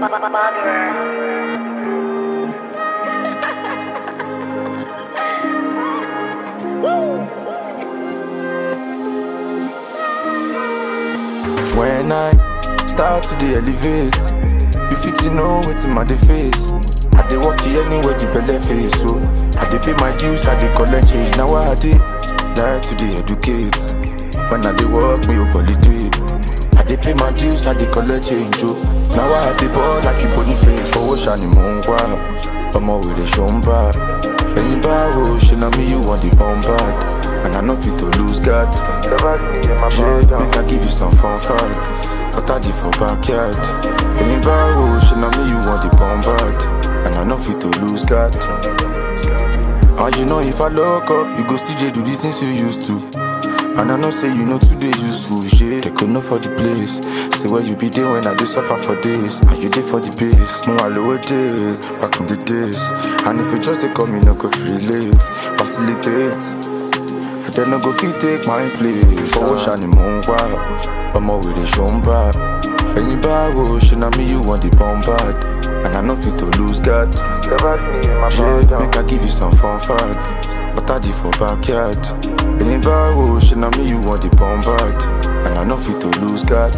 When I start to the elevate, you fit to know what's in my face. I dey walk here anywhere the belly face, so I dey pay my dues, I dey collect change. Now I dey like to dey educate. When I dey work, me holiday. I dey pay my dues, I dey collect change. Oh, now I dey ball like a bony face. Oh, shiny moon, wow, I'm with a shumba. Any barrow, she know me, you want the bombard. And I know fit to lose God. Yeah, make I give you some fun facts. But I did for backyard. Any barrow, she know me, you want the bombard. And I know fit to lose God. And you know if I look up, you go CJ do the things you used to. And I know say you know today useful, yeah. They could know for the place. Say where you be there when I do suffer for days. And you did for the base. More lower day, back in the days. And if you just say come, you no go relate, facilitate. I then no go fit take my place. Oh, shiny moon, wow, I'm with a shumba. Any barrow, she know me, you want the bombard. And I know fit to lose God. Yeah, make I give you some fun facts. But I did for backyard. Any barrow, she know me, you want the bombard. And I know fit to lose God.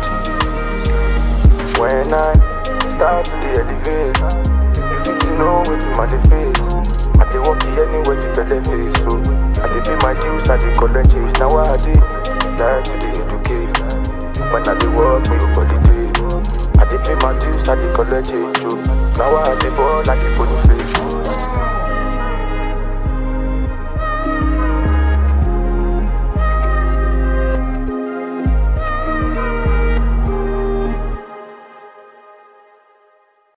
When I start to the elevate, you fit to know what's in my face. I dey walk here anywhere the belly face, so I dey pay my dues, I dey collect change. Now I dey like to dey educate. When I dey work, me holiday. I dey pay my dues, I dey collect change. Now I dey ball like a bony face.